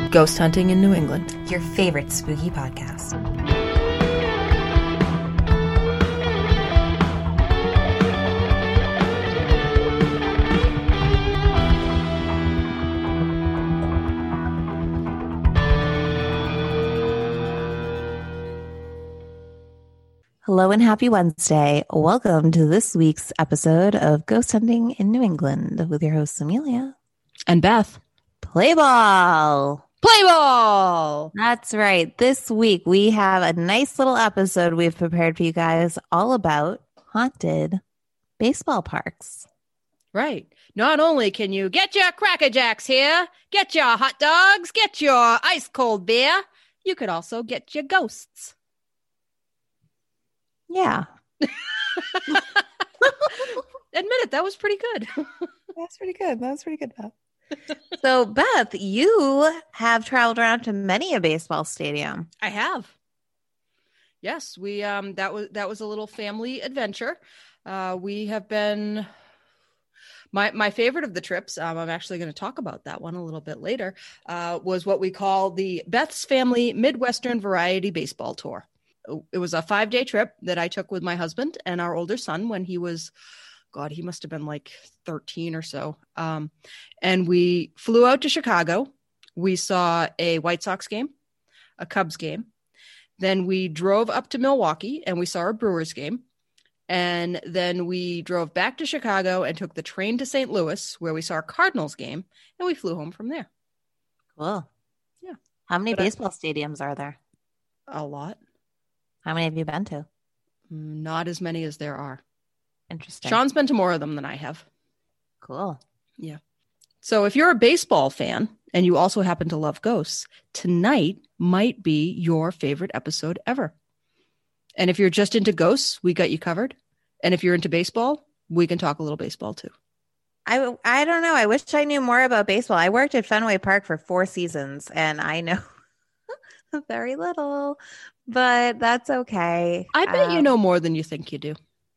Ghost Hunting in New England, your favorite spooky podcast. Hello and happy Wednesday. Welcome to this week's episode of Ghost Hunting in New England with your hosts Amelia and Beth. Play ball! Play ball! That's right. This week we have a nice little episode we've prepared for you guys all about haunted baseball parks. Right. Not only can you get your Cracker Jacks here, get your hot dogs, get your ice cold beer, you could also get your ghosts. Yeah. Admit it, that was pretty good. That's pretty good. That was pretty good, Beth. So, Beth, you have traveled around to many a baseball stadium. I have. Yes, we that was a little family adventure. We have been my favorite of the trips. I'm actually going to talk about that one a little bit later. Was what we call the Beth's Family Midwestern Variety Baseball Tour. It was a 5-day trip that I took with my husband and our older son when he was, God, he must have been like 13 or so. And we flew out to Chicago. We saw a White Sox game, a Cubs game. Then we drove up to Milwaukee and we saw a Brewers game. And then we drove back to Chicago and took the train to St. Louis where we saw a Cardinals game and we flew home from there. Cool. Yeah. How many baseball stadiums are there? A lot. How many have you been to? Not as many as there are. Interesting. Sean's been to more of them than I have. Cool. Yeah. So if you're a baseball fan and you also happen to love ghosts, tonight might be your favorite episode ever. And if you're just into ghosts, we got you covered. And if you're into baseball, we can talk a little baseball too. I don't know. I wish I knew more about baseball. I worked at Fenway Park for 4 seasons and I know very little, but that's okay. I bet you know more than you think you do.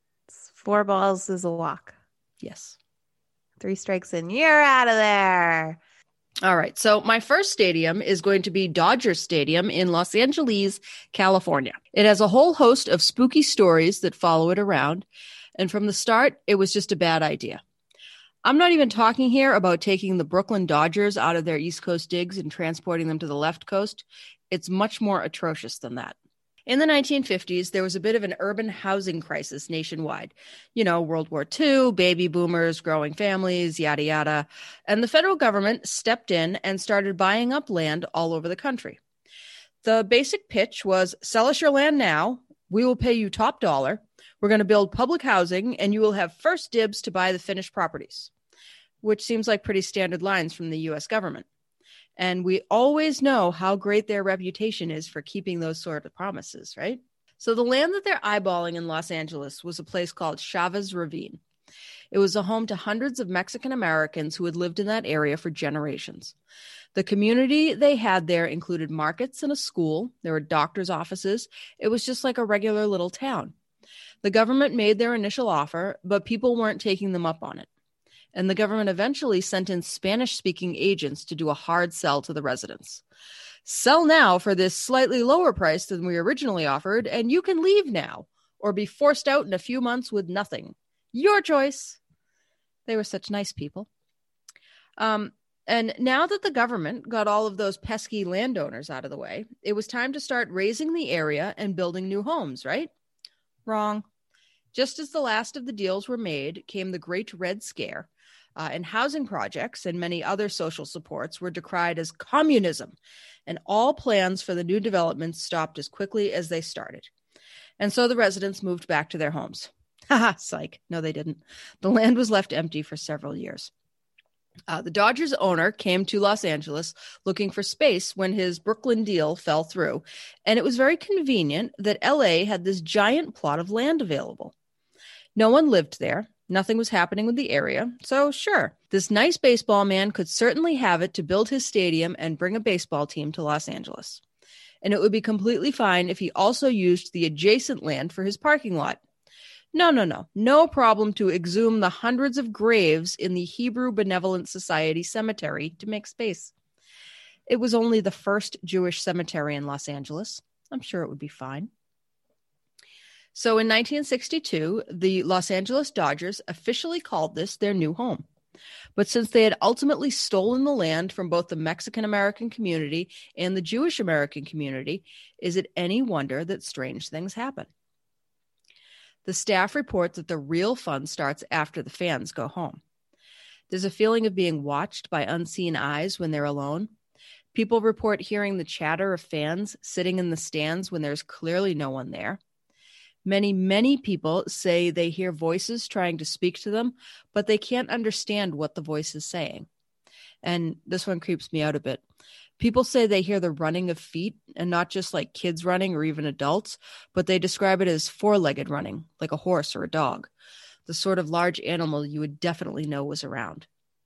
4 balls is a walk. Yes. 3 strikes and you're out of there. All right. So my first stadium is going to be Dodger Stadium in Los Angeles, California. It has a whole host of spooky stories that follow it around. And from the start, it was just a bad idea. I'm not even talking here about taking the Brooklyn Dodgers out of their East Coast digs and transporting them to the left coast. It's much more atrocious than that. In the 1950s, there was a bit of an urban housing crisis nationwide. You know, World War II, baby boomers, growing families, yada, yada. And the federal government stepped in and started buying up land all over the country. The basic pitch was, sell us your land now. We will pay you top dollar. We're going to build public housing, and you will have first dibs to buy the finished properties, which seems like pretty standard lines from the U.S. government. And we always know how great their reputation is for keeping those sort of promises, right? So the land that they're eyeballing in Los Angeles was a place called Chavez Ravine. It was a home to hundreds of Mexican Americans who had lived in that area for generations. The community they had there included markets and a school. There were doctors' offices. It was just like a regular little town. The government made their initial offer, but people weren't taking them up on it. And the government eventually sent in Spanish-speaking agents to do a hard sell to the residents. Sell now for this slightly lower price than we originally offered, and you can leave now or be forced out in a few months with nothing. Your choice. They were such nice people. And now that the government got all of those pesky landowners out of the way, it was time to start raising the area and building new homes, right? Wrong. Just as the last of the deals were made, came the Great Red Scare, and housing projects and many other social supports were decried as communism, and all plans for the new developments stopped as quickly as they started. And so the residents moved back to their homes. Haha, psych. No, they didn't. The land was left empty for several years. The Dodgers owner came to Los Angeles looking for space when his Brooklyn deal fell through, and it was very convenient that LA had this giant plot of land available. No one lived there. Nothing was happening with the area. So sure, this nice baseball man could certainly have it to build his stadium and bring a baseball team to Los Angeles. And it would be completely fine if he also used the adjacent land for his parking lot. No problem to exhume the hundreds of graves in the Hebrew Benevolent Society cemetery to make space. It was only the first Jewish cemetery in Los Angeles. I'm sure it would be fine. So in 1962, the Los Angeles Dodgers officially called this their new home. But since they had ultimately stolen the land from both the Mexican-American community and the Jewish-American community, is it any wonder that strange things happen? The staff report that the real fun starts after the fans go home. There's a feeling of being watched by unseen eyes when they're alone. People report hearing the chatter of fans sitting in the stands when there's clearly no one there. Many people say they hear voices trying to speak to them, but they can't understand what the voice is saying. And this one creeps me out a bit. People say they hear the running of feet, and not just like kids running or even adults, but they describe it as four-legged running, like a horse or a dog, the sort of large animal you would definitely know was around.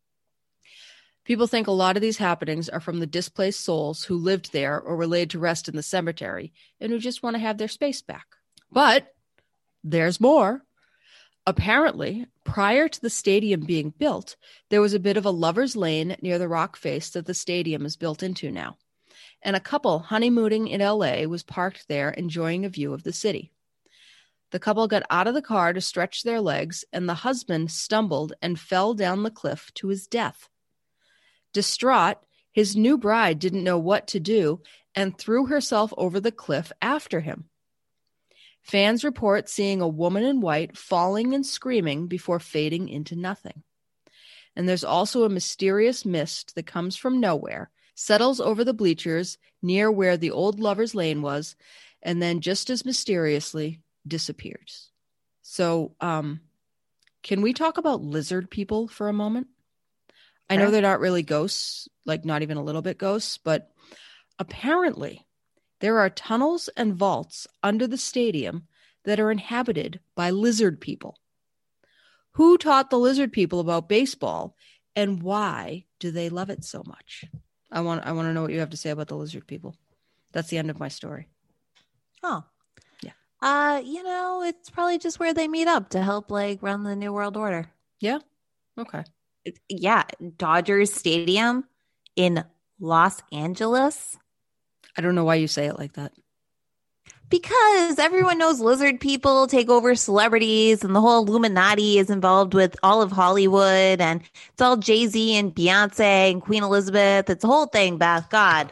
People think a lot of these happenings are from the displaced souls who lived there or were laid to rest in the cemetery and who just want to have their space back. But there's more. Apparently, prior to the stadium being built, there was a bit of a lover's lane near the rock face that the stadium is built into now. And a couple honeymooning in LA was parked there enjoying a view of the city. The couple got out of the car to stretch their legs, and the husband stumbled and fell down the cliff to his death. Distraught, his new bride didn't know what to do and threw herself over the cliff after him. Fans report seeing a woman in white falling and screaming before fading into nothing. And there's also a mysterious mist that comes from nowhere, settles over the bleachers near where the old lover's lane was, and then just as mysteriously disappears. So, can we talk about lizard people for a moment? I know they're not really ghosts, like not even a little bit ghosts, but apparently there are tunnels and vaults under the stadium that are inhabited by lizard people. Who taught the lizard people about baseball, and why do they love it so much? I want to know what you have to say about the lizard people. That's the end of my story. Oh. Yeah. It's probably just where they meet up to help like run the New World Order. Yeah. Okay. Yeah. Dodgers Stadium in Los Angeles. I don't know why you say it like that. Because everyone knows lizard people take over celebrities, and the whole Illuminati is involved with all of Hollywood, and it's all Jay-Z and Beyonce and Queen Elizabeth. It's a whole thing, Beth. God.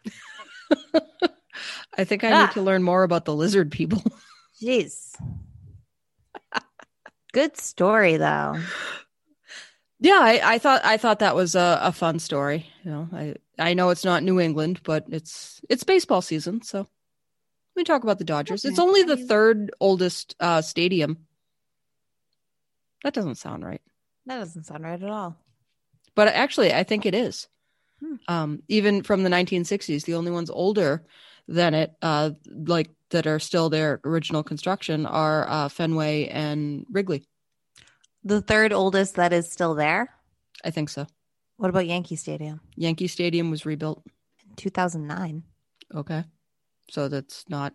I think I need to learn more about the lizard people. Jeez. Good story, though. Yeah, I thought that was a fun story. You know, I know it's not New England, but it's baseball season, so let me talk about the Dodgers. Okay. It's only the third oldest stadium. That doesn't sound right. That doesn't sound right at all. But actually, I think it is. Even from the 1960s, the only ones older than it, like that are still their original construction, are Fenway and Wrigley. The third oldest that is still there? I think so. What about Yankee Stadium? Yankee Stadium was rebuilt in 2009. Okay. So that's not.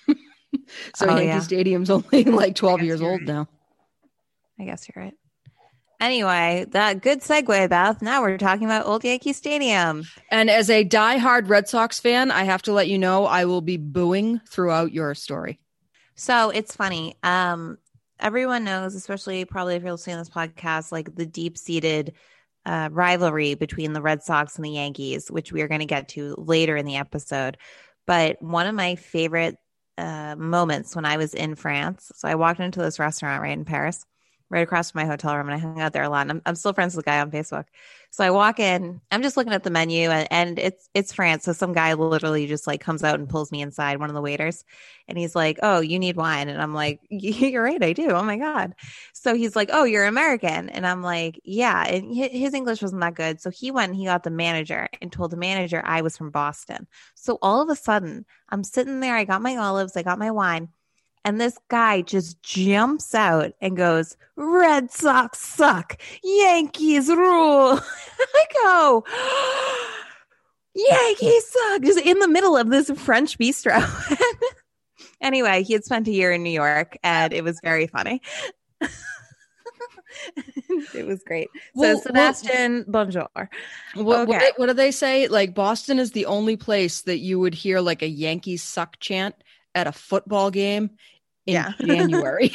Yankee Stadium's only like 12 years old now. I guess you're right. Anyway, that good segue, Beth. Now we're talking about Old Yankee Stadium. And as a diehard Red Sox fan, I have to let you know I will be booing throughout your story. So it's funny. Everyone knows, especially probably if you're listening to this podcast, like the deep-seated rivalry between the Red Sox and the Yankees, which we are going to get to later in the episode. But one of my favorite moments when I was in France, so I walked into this restaurant right in Paris, right across from my hotel room, and I hung out there a lot. And I'm still friends with the guy on Facebook. So I walk in, I'm just looking at the menu, and it's France. So some guy literally just like comes out and pulls me inside, one of the waiters, and he's like, "Oh, you need wine?" And I'm like, "You're right, I do. Oh my God." So he's like, "Oh, you're American?" And I'm like, "Yeah." And his English wasn't that good. So he went and he got the manager and told the manager I was from Boston. So all of a sudden I'm sitting there, I got my olives, I got my wine. And this guy just jumps out and goes, "Red Sox suck. Yankees rule." I go, "Yankees suck." Just in the middle of this French bistro. Anyway, he had spent a year in New York, and it was very funny. It was great. So Well, Sebastian, bonjour. What do they say? Like Boston is the only place that you would hear like a Yankees suck chant at a football game in January.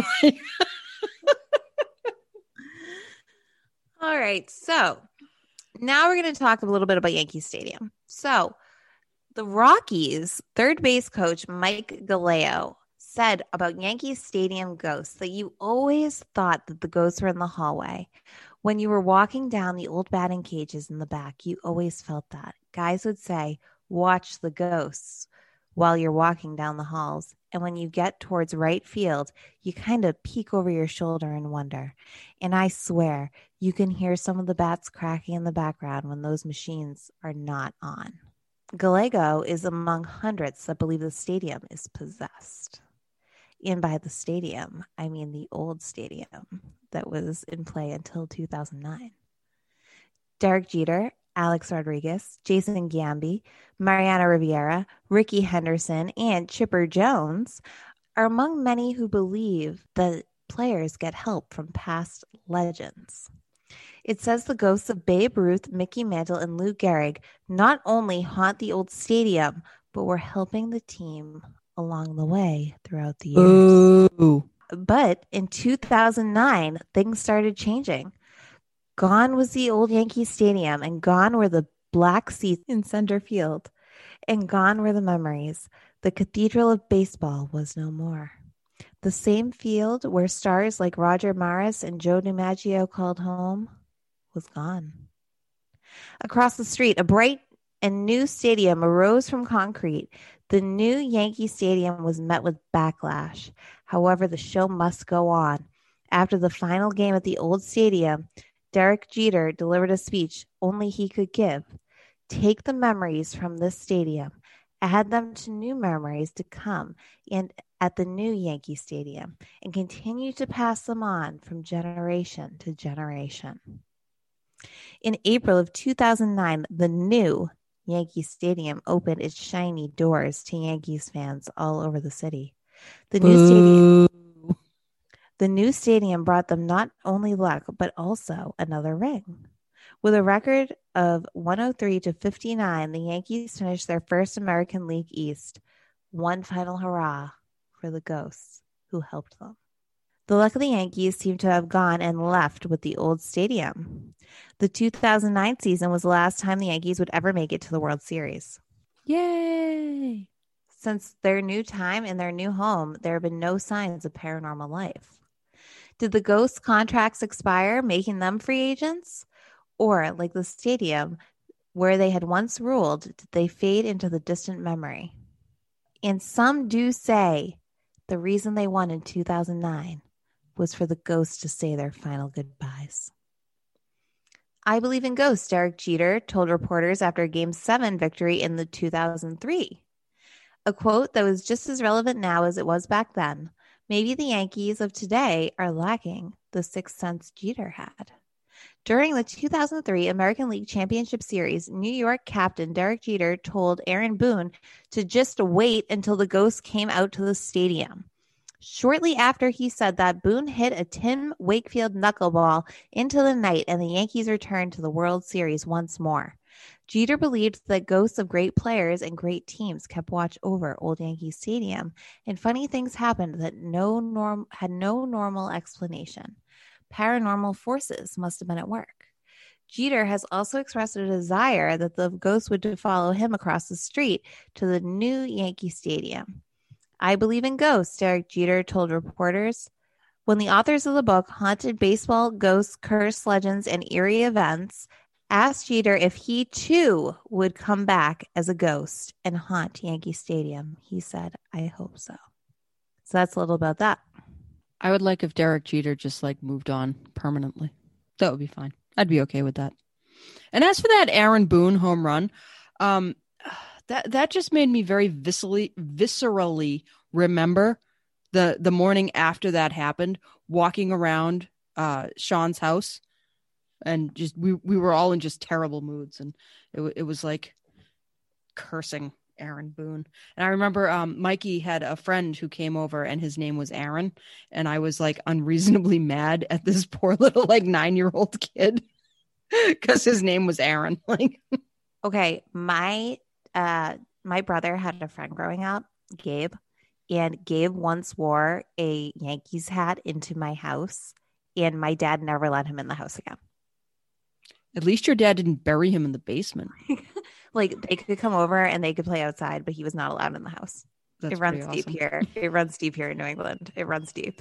All right. So now we're going to talk a little bit about Yankee Stadium. So the Rockies' third base coach, Mike Galeo, said about Yankee Stadium ghosts that you always thought that the ghosts were in the hallway. When you were walking down the old batting cages in the back, you always felt that. Guys would say, watch the ghosts while you're walking down the halls. And when you get towards right field, you kind of peek over your shoulder and wonder. And I swear, you can hear some of the bats cracking in the background when those machines are not on. Gallego is among hundreds that believe the stadium is possessed. And by the stadium, I mean the old stadium that was in play until 2009. Derek Jeter, Alex Rodriguez, Jason Giambi, Mariano Rivera, Ricky Henderson, and Chipper Jones are among many who believe that players get help from past legends. It says the ghosts of Babe Ruth, Mickey Mantle, and Lou Gehrig not only haunt the old stadium, but were helping the team along the way throughout the years. Ooh. But in 2009, things started changing. Gone was the old Yankee Stadium, and gone were the black seats in center field, and gone were the memories. The Cathedral of Baseball was no more. The same field where stars like Roger Maris and Joe DiMaggio called home was gone. Across the street, a bright and new stadium arose from concrete. The new Yankee Stadium was met with backlash. However, the show must go on. After the final game at the old stadium, Derek Jeter delivered a speech only he could give. Take the memories from this stadium, add them to new memories to come and at the new Yankee Stadium, and continue to pass them on from generation to generation. In April of 2009, the new Yankee Stadium opened its shiny doors to Yankees fans all over the city. The new stadium brought them not only luck, but also another ring. With a record of 103-59, the Yankees finished their first American League East. One final hurrah for the ghosts who helped them. The luck of the Yankees seemed to have gone and left with the old stadium. The 2009 season was the last time the Yankees would ever make it to the World Series. Yay! Since their new time in their new home, there have been no signs of paranormal life. Did the ghosts' contracts expire, making them free agents? Or, like the stadium where they had once ruled, did they fade into the distant memory? And some do say the reason they won in 2009 was for the ghosts to say their final goodbyes. I believe in ghosts, Derek Jeter told reporters after a Game 7 victory in the 2003. A quote that was just as relevant now as it was back then. Maybe the Yankees of today are lacking the sixth sense Jeter had. During the 2003 American League Championship Series, New York captain Derek Jeter told Aaron Boone to just wait until the ghosts came out to the stadium. Shortly after he said that, Boone hit a Tim Wakefield knuckleball into the night and the Yankees returned to the World Series once more. Jeter believed that ghosts of great players and great teams kept watch over Old Yankee Stadium, and funny things happened that had no normal explanation. Paranormal forces must have been at work. Jeter has also expressed a desire that the ghosts would follow him across the street to the new Yankee Stadium. I believe in ghosts, Derek Jeter told reporters. When the authors of the book Haunted Baseball, Ghosts, Cursed Legends, and Eerie Events asked Jeter if he too would come back as a ghost and haunt Yankee Stadium, he said, I hope so. So that's a little about that. I would like if Derek Jeter just like moved on permanently. That would be fine. I'd be okay with that. And as for that Aaron Boone home run, that just made me very viscerally remember the morning after that happened, walking around Sean's house, and just we were all in just terrible moods, and it was like cursing Aaron Boone. And I remember Mikey had a friend who came over and his name was Aaron. And I was like unreasonably mad at this poor little like 9-year-old kid because his name was Aaron. Like, Okay, my brother had a friend growing up, Gabe, and Gabe once wore a Yankees hat into my house, and my dad never let him in the house again. at least your dad didn't bury him in the basement. Like they could come over and they could play outside, but he was not allowed in the house. That's it runs pretty deep awesome. here. It runs deep here in New England. It runs deep.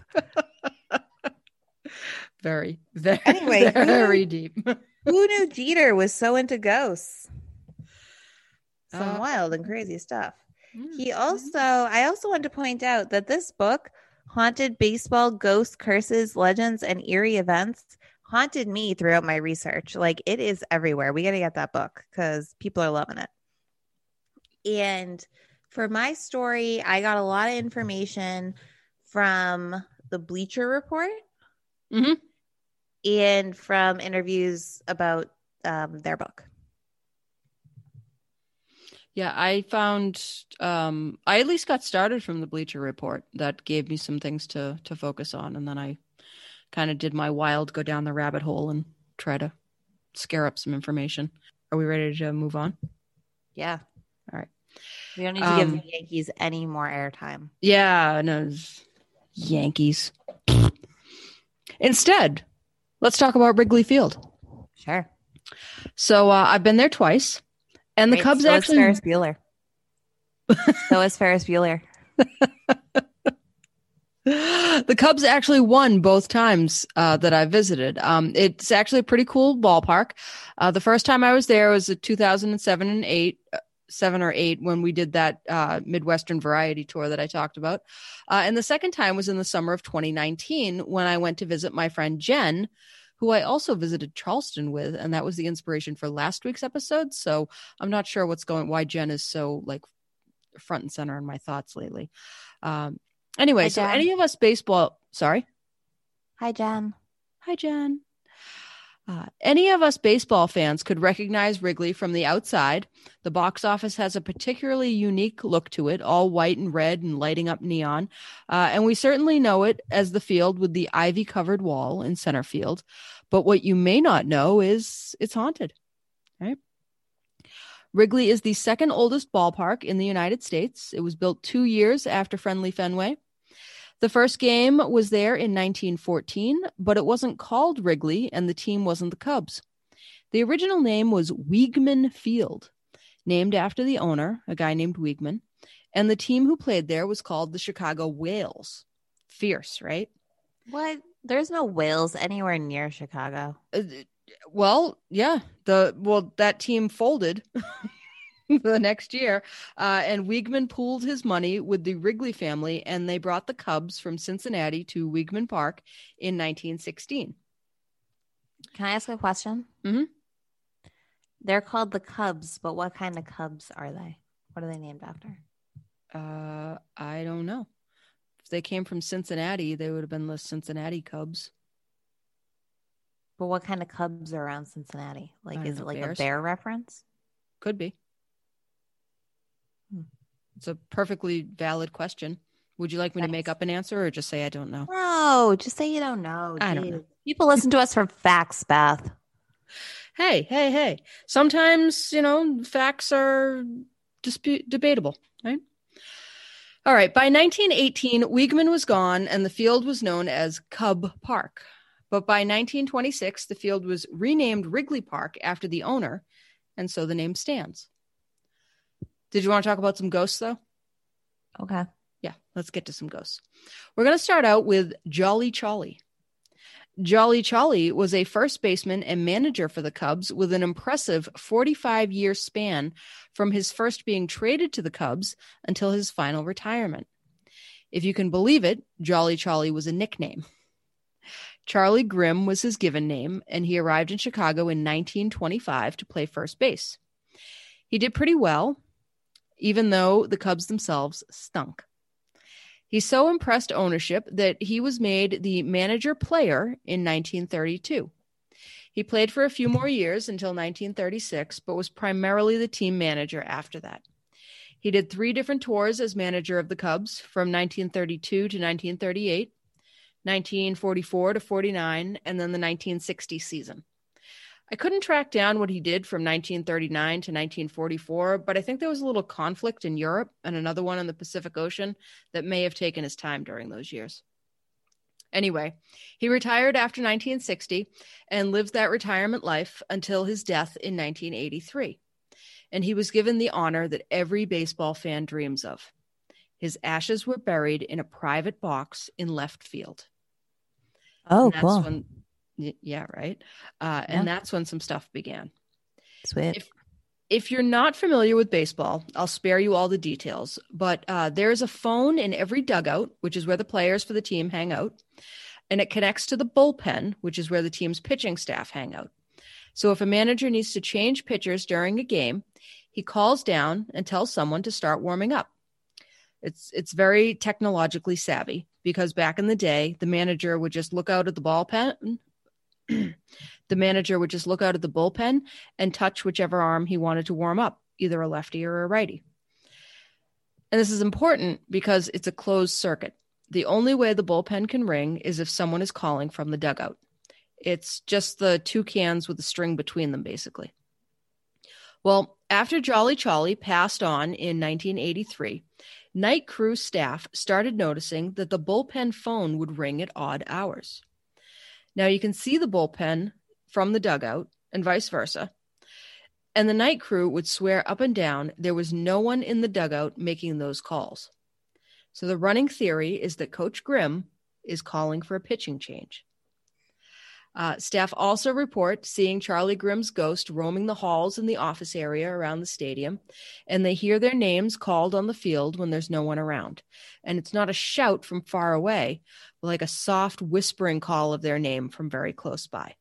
Very, very, Anyway, very deep. Who knew Jeter was so into ghosts? Some wild and crazy stuff. I also want to point out that this book, Haunted Baseball, Ghosts, Curses, Legends, and Eerie Events, haunted me throughout my research. Like, it is everywhere. We got to get that book because people are loving it. And for my story, I got a lot of information from the Bleacher Report and from interviews about their book. Yeah, I found I at least got started from the Bleacher Report. That gave me some things to focus on, and then I kind of did my wild go down the rabbit hole and try to scare up some information. Are we ready to move on? Yeah. All right. We don't need to give the Yankees any more airtime. Yeah, no, Yankees. Instead, let's talk about Wrigley Field. Sure. So I've been there twice. And the Cubs actually. Ferris Bueller. So is Ferris Bueller. The Cubs actually won both times that I visited. It's actually a pretty cool ballpark. The first time I was there was in 2007 and 7 or 8 when we did that Midwestern Variety tour that I talked about. And the second time was in the summer of 2019 when I went to visit my friend Jen, who I also visited Charleston with, and that was the inspiration for last week's episode. So I'm not sure why Jen is so like front and center in my thoughts lately. Anyway, so any of us baseball, sorry. Hi, Jen. Hi, Jen. Any of us baseball fans could recognize Wrigley from the outside. The box office has a particularly unique look to it, all white and red and lighting up neon. And we certainly know it as the field with the ivy-covered wall in center field. But what you may not know is it's haunted. Right? Wrigley is the second oldest ballpark in the United States. It was built 2 years after Friendly Fenway. The first game was there in 1914, but it wasn't called Wrigley, and the team wasn't the Cubs. The original name was Weigman Field, named after the owner, a guy named Weigman, and the team who played there was called the Chicago Whales. Fierce, right? What? There's no whales anywhere near Chicago. Well, yeah. That team folded the next year, and Weigman pooled his money with the Wrigley family, and they brought the Cubs from Cincinnati to Weigman Park in 1916. Can I ask a question? Mm-hmm. They're called the Cubs, but what kind of Cubs are they? What are they named after? I don't know. If they came from Cincinnati, they would have been the Cincinnati Cubs. But what kind of Cubs are around Cincinnati? Like, is it like Bears? A bear reference? Could be. It's a perfectly valid question. Would you like me to make up an answer or just say I don't know? No, just say you don't know. I don't know. People listen to us for facts, Beth. Hey. Sometimes, facts are debatable, right? All right. By 1918, Weigman was gone and the field was known as Cub Park. But by 1926, the field was renamed Wrigley Park after the owner, and so the name stands. Did you want to talk about some ghosts, though? Okay. Yeah, let's get to some ghosts. We're going to start out with Jolly Charlie. Jolly Charlie was a first baseman and manager for the Cubs with an impressive 45-year span from his first being traded to the Cubs until his final retirement. If you can believe it, Jolly Charlie was a nickname. Charlie Grimm was his given name, and he arrived in Chicago in 1925 to play first base. He did pretty well, even though the Cubs themselves stunk. He so impressed ownership that he was made the manager-player in 1932. He played for a few more years until 1936, but was primarily the team manager after that. He did 3 different tours as manager of the Cubs from 1932 to 1938, 1944 to 49, and then the 1960 season. I couldn't track down what he did from 1939 to 1944, but I think there was a little conflict in Europe and another one in the Pacific Ocean that may have taken his time during those years. Anyway, he retired after 1960 and lived that retirement life until his death in 1983. And he was given the honor that every baseball fan dreams of. His ashes were buried in a private box in left field. Oh, cool. Yeah, right. And that's when some stuff began. Sweet. If you're not familiar with baseball, I'll spare you all the details, but there's a phone in every dugout, which is where the players for the team hang out, and it connects to the bullpen, which is where the team's pitching staff hang out. So if a manager needs to change pitchers during a game, he calls down and tells someone to start warming up. It's very technologically savvy because back in the day, the manager would just look out at the bullpen. The manager would just look out at the bullpen and touch whichever arm he wanted to warm up, either a lefty or a righty. And this is important because it's a closed circuit. The only way the bullpen can ring is if someone is calling from the dugout. It's just the 2 cans with a string between them, basically. Well, after Jolly Charlie passed on in 1983, night crew staff started noticing that the bullpen phone would ring at odd hours. Now you can see the bullpen from the dugout and vice versa. And the night crew would swear up and down there was no one in the dugout making those calls. So the running theory is that Coach Grimm is calling for a pitching change. Staff also report seeing Charlie Grimm's ghost roaming the halls in the office area around the stadium, and they hear their names called on the field when there's no one around. And it's not a shout from far away, but like a soft whispering call of their name from very close by.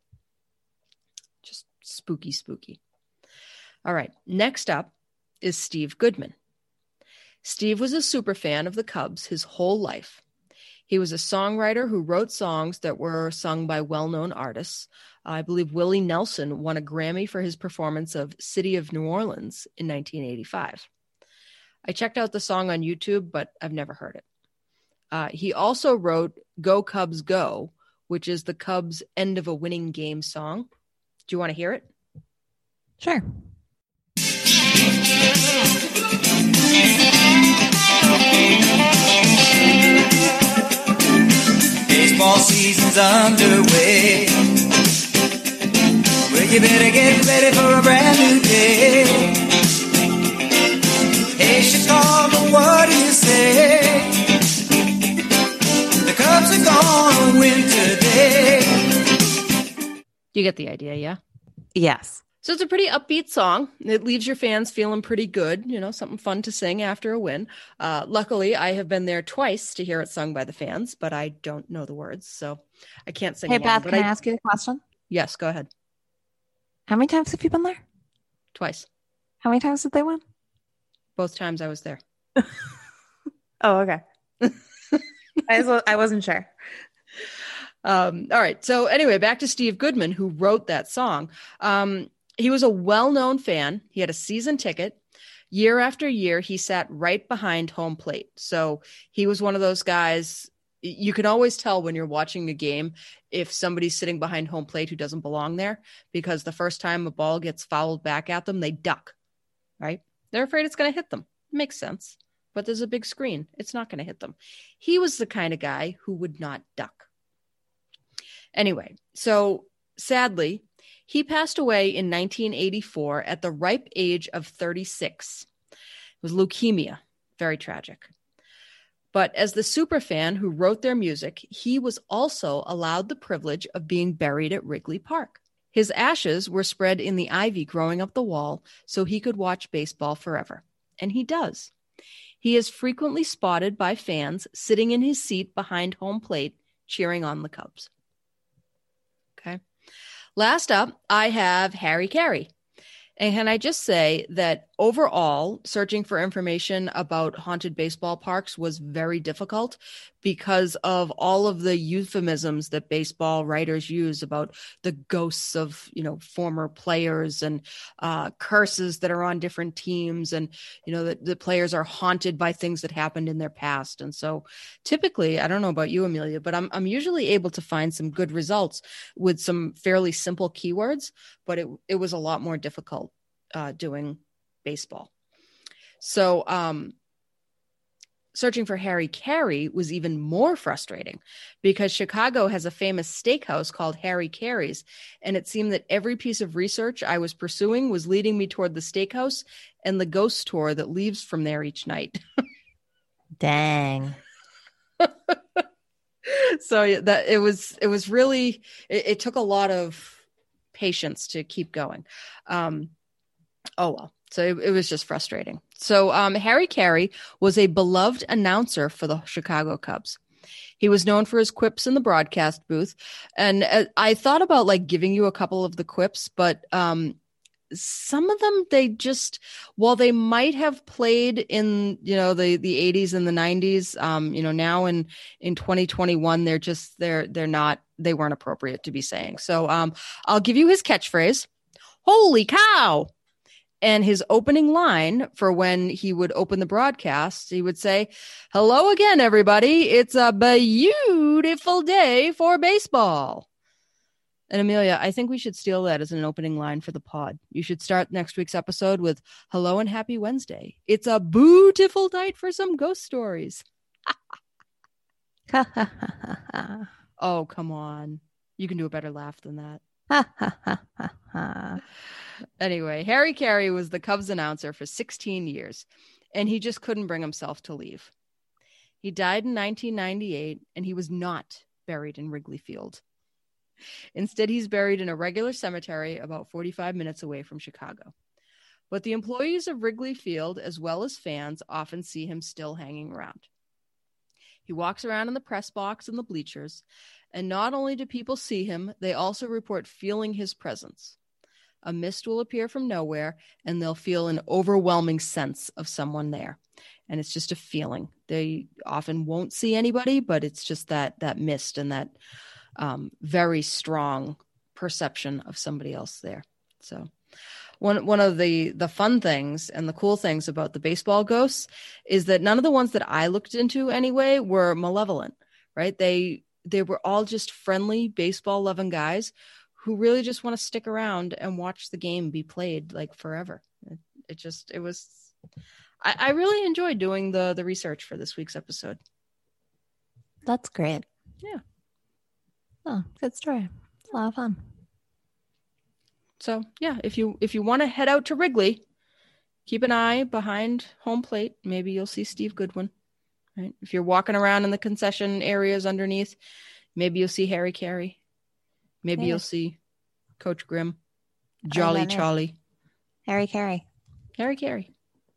Just spooky, spooky. All right, next up is Steve Goodman. Steve was a super fan of the Cubs his whole life. He was a songwriter who wrote songs that were sung by well-known artists. I believe Willie Nelson won a Grammy for his performance of City of New Orleans in 1985. I checked out the song on YouTube, but I've never heard it. He also wrote Go Cubs Go, which is the Cubs' end of a winning game song. Do you want to hear it? Sure. Baseball season's underway. Well, you better get ready for a brand new day. Hey, Chicago, what do you say? The Cubs are gonna win today. You get the idea, yeah? Yes. So it's a pretty upbeat song. It leaves your fans feeling pretty good, something fun to sing after a win. Luckily, I have been there twice to hear it sung by the fans, but I don't know the words, so I can't sing Hey, along. Beth, can I ask you a question? Yes, go ahead. How many times have you been there? Twice. How many times did they win? Both times I was there. Oh, okay. I wasn't sure. All right. So anyway, back to Steve Goodman, who wrote that song. He was a well-known fan. He had a season ticket. Year after year, he sat right behind home plate. So he was one of those guys. You can always tell when you're watching a game if somebody's sitting behind home plate who doesn't belong there, because the first time a ball gets fouled back at them, they duck, right? They're afraid it's going to hit them. Makes sense. But there's a big screen. It's not going to hit them. He was the kind of guy who would not duck. Anyway, so sadly, he passed away in 1984 at the ripe age of 36. It was leukemia. Very tragic. But as the superfan who wrote their music, he was also allowed the privilege of being buried at Wrigley Park. His ashes were spread in the ivy growing up the wall so he could watch baseball forever. And he does. He is frequently spotted by fans sitting in his seat behind home plate, cheering on the Cubs. Okay. Last up, I have Harry Caray. And can I just say that overall, searching for information about haunted baseball parks was very difficult because of all of the euphemisms that baseball writers use about the ghosts of, former players and curses that are on different teams. And, that the players are haunted by things that happened in their past. And so typically, I don't know about you, Amelia, but I'm usually able to find some good results with some fairly simple keywords, but it was a lot more difficult doing baseball. So searching for Harry Carey was even more frustrating because Chicago has a famous steakhouse called Harry Carey's, and it seemed that every piece of research I was pursuing was leading me toward the steakhouse and the ghost tour that leaves from there each night. Dang. So that it was really it took a lot of patience to keep going. Oh, well. So it was just frustrating. So Harry Carey was a beloved announcer for the Chicago Cubs. He was known for his quips in the broadcast booth. And I thought about giving you a couple of the quips, but some of them, while they might have played in, the 80s and the 90s, now in 2021, they weren't appropriate to be saying. So I'll give you his catchphrase. Holy cow. And his opening line for when he would open the broadcast, he would say, "Hello again, everybody. It's a beautiful day for baseball." And Amelia, I think we should steal that as an opening line for the pod. You should start next week's episode with "Hello and happy Wednesday. It's a beautiful night for some ghost stories." Oh, come on. You can do a better laugh than that. Anyway, Harry Carey was the Cubs announcer for 16 years, and he just couldn't bring himself to leave. He died in 1998, and he was not buried in Wrigley Field. Instead, he's buried in a regular cemetery about 45 minutes away from Chicago. But the employees of Wrigley Field, as well as fans, often see him still hanging around. He walks around in the press box and the bleachers, and not only do people see him, they also report feeling his presence. A mist will appear from nowhere, and they'll feel an overwhelming sense of someone there. And it's just a feeling. They often won't see anybody, but it's just that mist and that very strong perception of somebody else there. So one of the fun things and the cool things about the baseball ghosts is that none of the ones that I looked into anyway were malevolent, right? They were all just friendly baseball loving guys who really just want to stick around and watch the game be played forever. I really enjoyed doing the research for this week's episode. That's great. Yeah. Oh, good story. It's a lot of fun. So yeah, if you want to head out to Wrigley, keep an eye behind home plate. Maybe you'll see Steve Goodwin. Right? If you're walking around in the concession areas underneath, maybe you'll see Harry Carey. Maybe you'll see Coach Grimm, Jolly Charlie. Harry Carey. Harry Carey.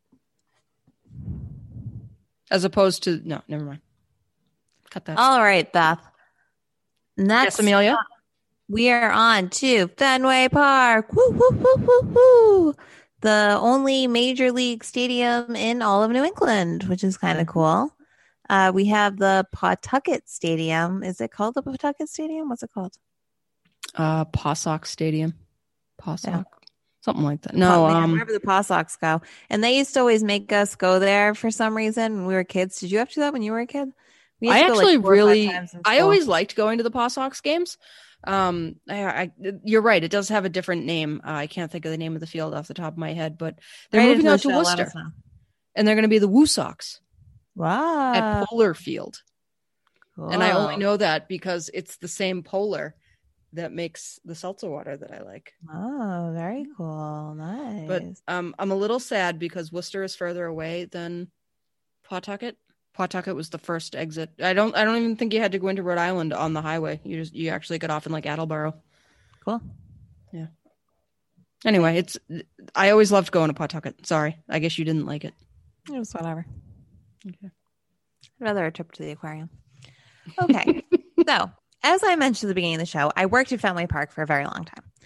As opposed to, no, never mind. Cut that. All right, Beth. Yes, Amelia. We are on to Fenway Park. Woo, woo, woo, woo, woo. The only major league stadium in all of New England, which is kind of cool. We have the Pawtucket Stadium. Is it called the Pawtucket Stadium? What's it called? Pawsox Stadium. Pawsox. Yeah. Something like that. No, wherever the Paw Sox go. And they used to always make us go there for some reason when we were kids. Did you have to do that when you were a kid? I actually I always liked going to the Paw Sox games. You're right. It does have a different name. I can't think of the name of the field off the top of my head, but they're moving out to Worcester. And they're going to be the Woo Sox. Wow. At Polar Field. Cool. And I only know that because it's the same Polar that makes the seltzer water that I like. Oh, very cool. Nice. But I'm a little sad because Worcester is further away than Pawtucket. Pawtucket was the first exit. I don't even think you had to go into Rhode Island on the highway. You actually got off in Attleboro. Cool. Yeah. Anyway, I always loved going to Pawtucket. Sorry. I guess you didn't like it. It was whatever. Okay. I'd rather a trip to the aquarium. Okay. So, as I mentioned at the beginning of the show, I worked at Fenway Park for a very long time.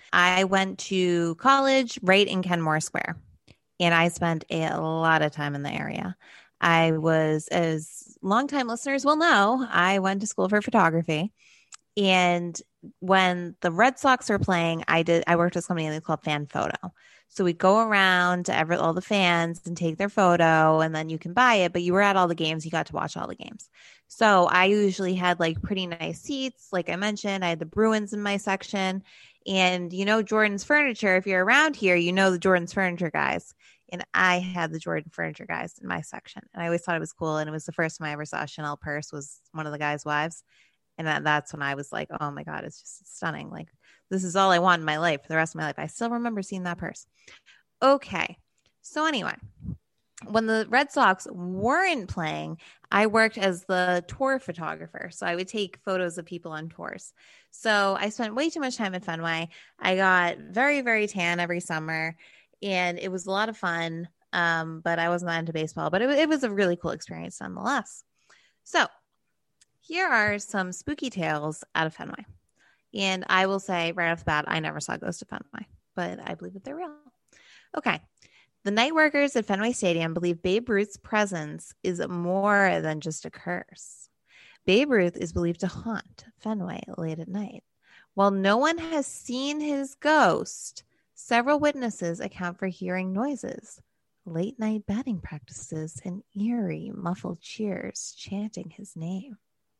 I went to college right in Kenmore Square, and I spent a lot of time in the area. I was, as longtime listeners will know, I went to school for photography. And when the Red Sox were playing, I worked with somebody called Fan Photo. So we'd go around to all the fans and take their photo, and then you can buy it, but you were at all the games. You got to watch all the games. So I usually had like pretty nice seats. Like I mentioned, I had the Bruins in my section. And you know Jordan's Furniture, if you're around here, you know the Jordan's Furniture guys. And I had the Jordan Furniture guys in my section. And I always thought it was cool. And it was the first time I ever saw a Chanel purse, was one of the guys' wives. And that's when I was like, oh my God, it's just stunning. Like, this is all I want in my life for the rest of my life. I still remember seeing that purse. Okay. So anyway, when the Red Sox weren't playing, I worked as the tour photographer. So I would take photos of people on tours. So I spent way too much time at Fenway. I got very, very tan every summer, and it was a lot of fun. But I wasn't that into baseball, but it was a really cool experience nonetheless. So here are some spooky tales out of Fenway. And I will say right off the bat, I never saw Ghost of Fenway, but I believe that they're real. Okay. The night workers at Fenway Stadium believe Babe Ruth's presence is more than just a curse. Babe Ruth is believed to haunt Fenway late at night. While no one has seen his ghost, several witnesses account for hearing noises, late night batting practices, and eerie muffled cheers chanting his name.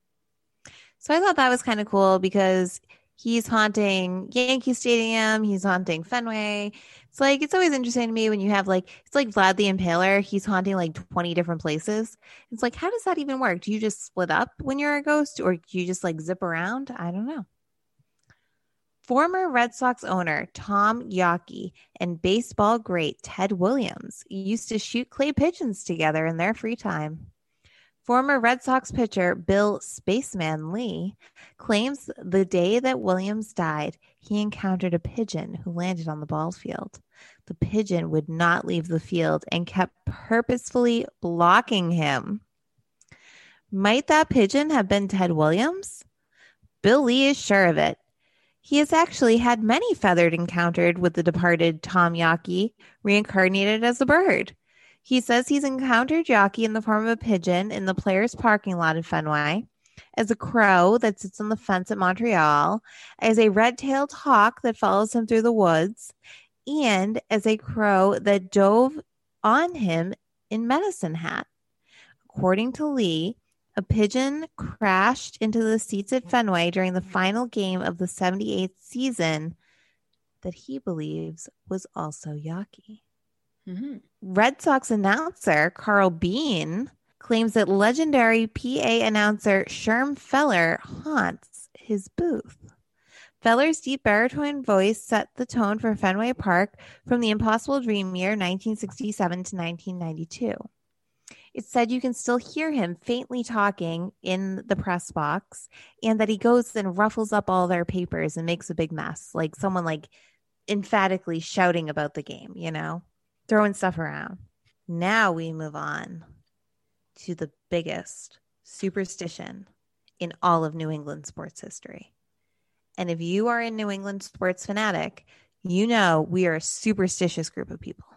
So I thought that was kind of cool because he's haunting Yankee Stadium. He's haunting Fenway. It's always interesting to me when you have it's like Vlad the Impaler. He's haunting like 20 different places. It's like, how does that even work? Do you just split up when you're a ghost, or do you just like zip around? I don't know. Former Red Sox owner Tom Yawkey and baseball great Ted Williams used to shoot clay pigeons together in their free time. Former Red Sox pitcher Bill Spaceman Lee claims the day that Williams died, he encountered a pigeon who landed on the ball field. The pigeon would not leave the field and kept purposefully blocking him. Might that pigeon have been Ted Williams? Bill Lee is sure of it. He has actually had many feathered encounters with the departed Tom Yawkey, reincarnated as a bird. He says he's encountered Yawkey in the form of a pigeon in the players' parking lot in Fenway, as a crow that sits on the fence at Montreal, as a red-tailed hawk that follows him through the woods, and as a crow that dove on him in Medicine Hat. According to Lee, a pigeon crashed into the seats at Fenway during the final game of the 78th season that he believes was also Yawkey. Mm-hmm. Red Sox announcer Carl Bean claims that legendary PA announcer Sherm Feller haunts his booth. Feller's deep baritone voice set the tone for Fenway Park from the Impossible Dream year 1967 to 1992. It's said you can still hear him faintly talking in the press box, and that he goes and ruffles up all their papers and makes a big mess, like someone emphatically shouting about the game, throwing stuff around. Now we move on to the biggest superstition in all of New England sports history. And if you are a New England sports fanatic, you know we are a superstitious group of people.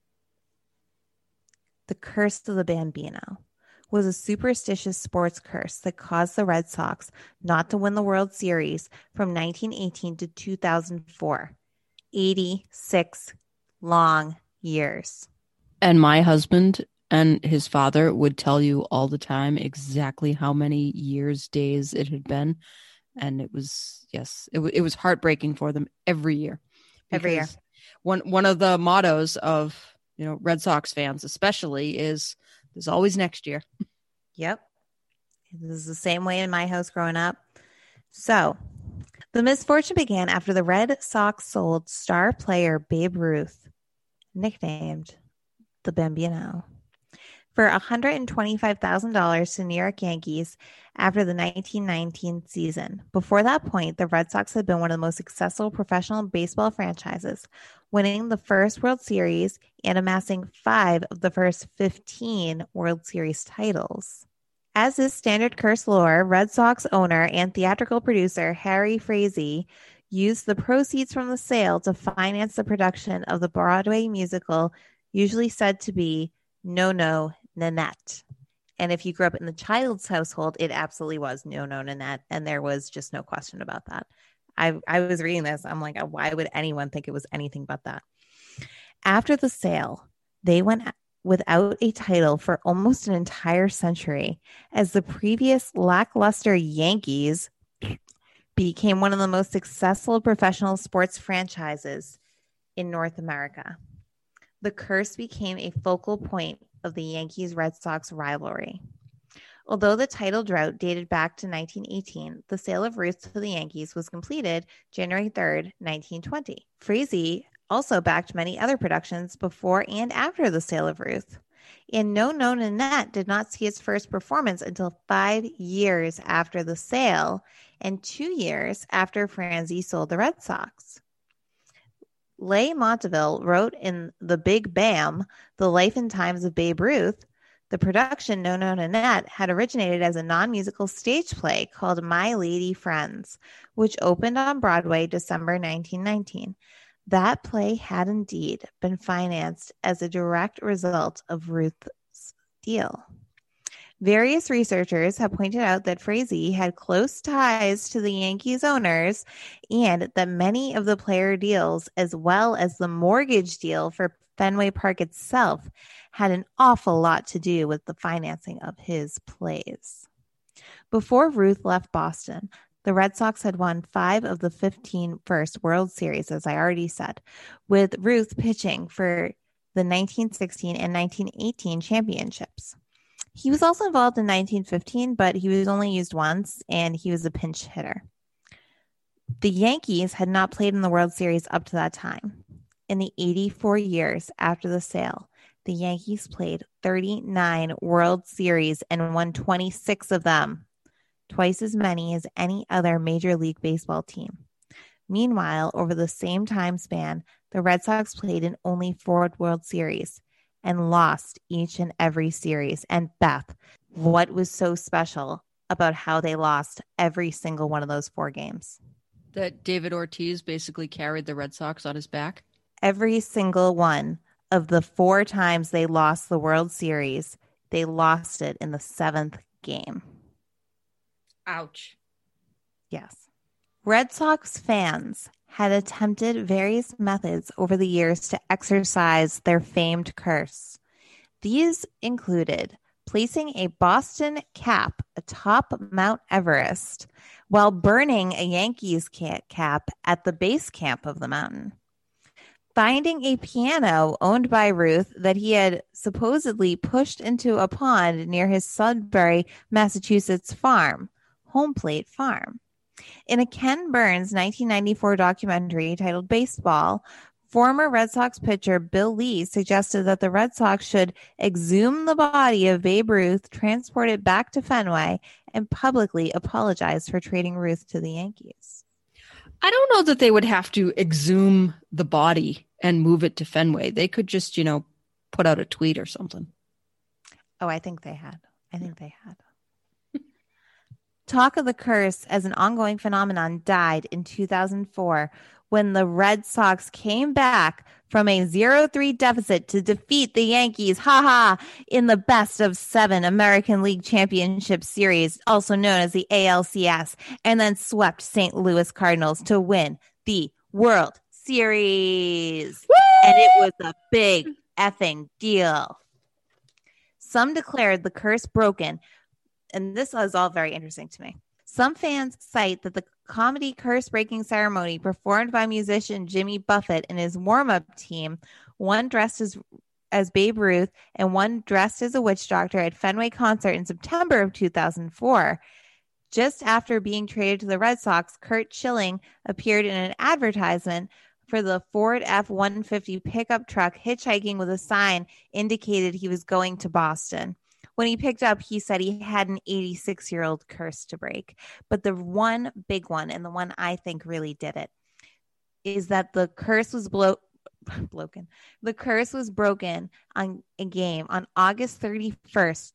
The curse of the Bambino was a superstitious sports curse that caused the Red Sox not to win the World Series from 1918 to 2004. 86 long years. And my husband and his father would tell you all the time exactly how many years, days it had been. And it was, it was heartbreaking for them every year. Every year. One of the mottos of Red Sox fans especially is there's always next year. Yep. It was the same way in my house growing up. So the misfortune began after the Red Sox sold star player Babe Ruth, nicknamed the Bambino, for $125,000 to New York Yankees after the 1919 season. Before that point, the Red Sox had been one of the most successful professional baseball franchises, winning the first World Series and amassing 5 of the first 15 World Series titles. As is standard curse lore, Red Sox owner and theatrical producer Harry Frazee used the proceeds from the sale to finance the production of the Broadway musical, usually said to be No No Nanette. And if you grew up in the Childs household, it absolutely was No No Nanette, and there was just no question about that. I was reading this. I'm like, why would anyone think it was anything but that? After the sale, they went without a title for almost an entire century, as the previous lackluster Yankees became one of the most successful professional sports franchises in North America. The curse became a focal point of the Yankees-Red Sox rivalry. Although the title drought dated back to 1918, the sale of Ruth to the Yankees was completed January 3rd, 1920. Frazee also backed many other productions before and after the sale of Ruth. And No No Nanette did not see its first performance until 5 years after the sale and 2 years after Frazee sold the Red Sox. Leigh Monteville wrote in The Big Bam, The Life and Times of Babe Ruth. The production, No No Nanette, had originated as a non-musical stage play called My Lady Friends, which opened on Broadway December 1919. That play had indeed been financed as a direct result of Ruth's deal. Various researchers have pointed out that Frazee had close ties to the Yankees owners and that many of the player deals, as well as the mortgage deal for Fenway Park itself, had an awful lot to do with the financing of his plays. Before Ruth left Boston, the Red Sox had won 5 of the 15 first World Series, as I already said, with Ruth pitching for the 1916 and 1918 championships. He was also involved in 1915, but he was only used once, and he was a pinch hitter. The Yankees had not played in the World Series up to that time. In the 84 years after the sale, the Yankees played 39 World Series and won 26 of them, twice as many as any other Major League Baseball team. Meanwhile, over the same time span, the Red Sox played in only 4 World Series and lost each and every series. And Beth, what was so special about how they lost every single one of those 4 games? That David Ortiz basically carried the Red Sox on his back? Every single one of the 4 times they lost the World Series, they lost it in the 7th game. Ouch. Yes. Red Sox fans had attempted various methods over the years to exorcise their famed curse. These included placing a Boston cap atop Mount Everest while burning a Yankees cap at the base camp of the mountain, finding a piano owned by Ruth that he had supposedly pushed into a pond near his Sudbury, Massachusetts farm, Home Plate Farm. In a Ken Burns 1994 documentary titled Baseball, former Red Sox pitcher Bill Lee suggested that the Red Sox should exhume the body of Babe Ruth, transport it back to Fenway, and publicly apologize for trading Ruth to the Yankees. I don't know that they would have to exhume the body and move it to Fenway. They could just, put out a tweet or something. Oh, I think they had. Talk of the curse as an ongoing phenomenon died in 2004 when the Red Sox came back from a 0-3 deficit to defeat the Yankees, in the best of 7 American League Championship Series, also known as the ALCS, and then swept St. Louis Cardinals to win the World Series. Woo! And it was a big effing deal. Some declared the curse broken, and this is all very interesting to me. Some fans cite that the comedy curse-breaking ceremony performed by musician Jimmy Buffett and his warm-up team, one dressed as Babe Ruth and one dressed as a witch doctor at Fenway concert in September of 2004. Just after being traded to the Red Sox, Curt Schilling appeared in an advertisement for the Ford F-150 pickup truck, hitchhiking with a sign indicated he was going to Boston. When he picked up, he said he had an 86-year-old curse to break. But the one big one, and the one I think really did it, is that the curse was broken. The curse was broken on a game on August 31st,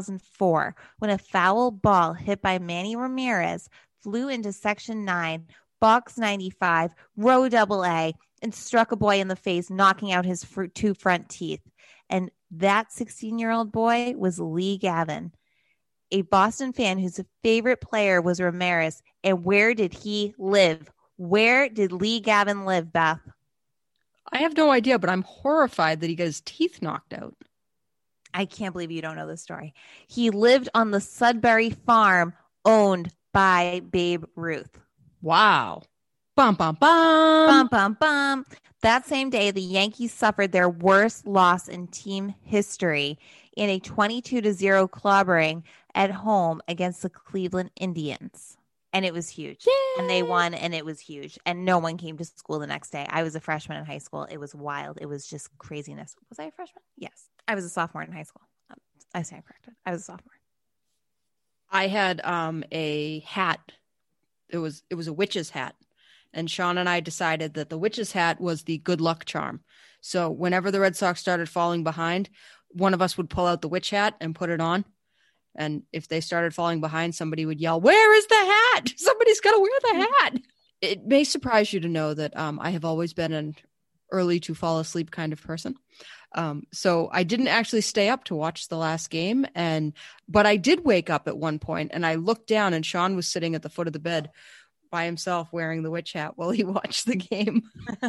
2004, when a foul ball hit by Manny Ramirez flew into Section 9, box 95, row double A, and struck a boy in the face, knocking out his two front teeth. And that 16-year-old boy was Lee Gavin, a Boston fan whose favorite player was Ramirez. And where did he live? Where did Lee Gavin live, Beth? I have no idea, but I'm horrified that he got his teeth knocked out. I can't believe you don't know this story. He lived on the Sudbury farm owned by Babe Ruth. Wow. Bum, bum, bum. Bum, bum, bum. That same day, the Yankees suffered their worst loss in team history in a 22-0 clobbering at home against the Cleveland Indians. And it was huge. Yay! And they won, and it was huge. And no one came to school the next day. I was a freshman in high school. It was wild. It was just craziness. Was I a freshman? Yes. I was a sophomore in high school. I stand corrected. I was a sophomore. I had a hat. It was a witch's hat. And Sean and I decided that the witch's hat was the good luck charm. So whenever the Red Sox started falling behind, one of us would pull out the witch hat and put it on. And if they started falling behind, somebody would yell, "Where is the hat? Somebody's got to wear the hat." It may surprise you to know that I have always been an early to fall asleep kind of person. So I didn't actually stay up to watch the last game. But I did wake up at one point and I looked down and Sean was sitting at the foot of the bed by himself wearing the witch hat while he watched the game.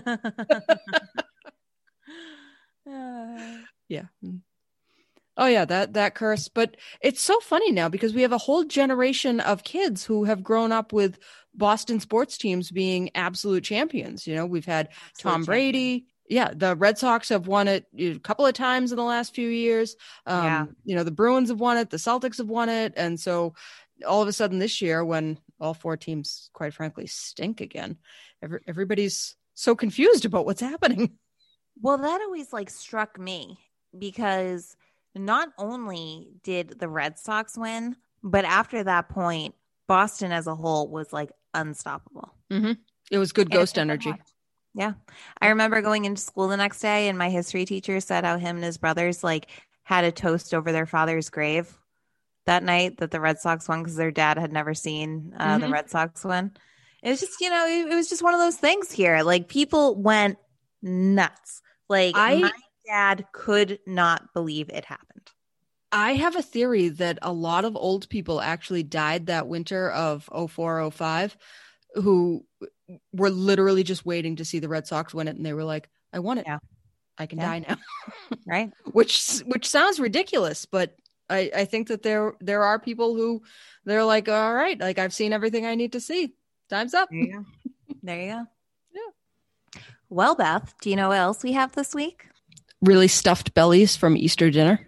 Yeah. Oh yeah, that curse. But it's so funny now because we have a whole generation of kids who have grown up with Boston sports teams being absolute champions. You know, we've had Tom Brady. Yeah, the Red Sox have won it a couple of times in the last few years. You know, the Bruins have won it, the Celtics have won it. And so all of a sudden this year, when all four teams, quite frankly, stink again, everybody's so confused about what's happening. Well, that always struck me because not only did the Red Sox win, but after that point, Boston as a whole was unstoppable. Mm-hmm. It was good ghost energy. Yeah. I remember going into school the next day and my history teacher said how him and his brothers had a toast over their father's grave that night that the Red Sox won because their dad had never seen the Red Sox win. It was just, it was just one of those things here. People went nuts. My dad could not believe it happened. I have a theory that a lot of old people actually died that winter of 04-05 who were literally just waiting to see the Red Sox win it. And they were like, I won it. Yeah. I can die now. Right. Which sounds ridiculous, but I think that there are people who they're like, all right, I've seen everything I need to see. Time's up. There you go. There you go. Yeah. Well, Beth, do you know what else we have this week? Really stuffed bellies from Easter dinner.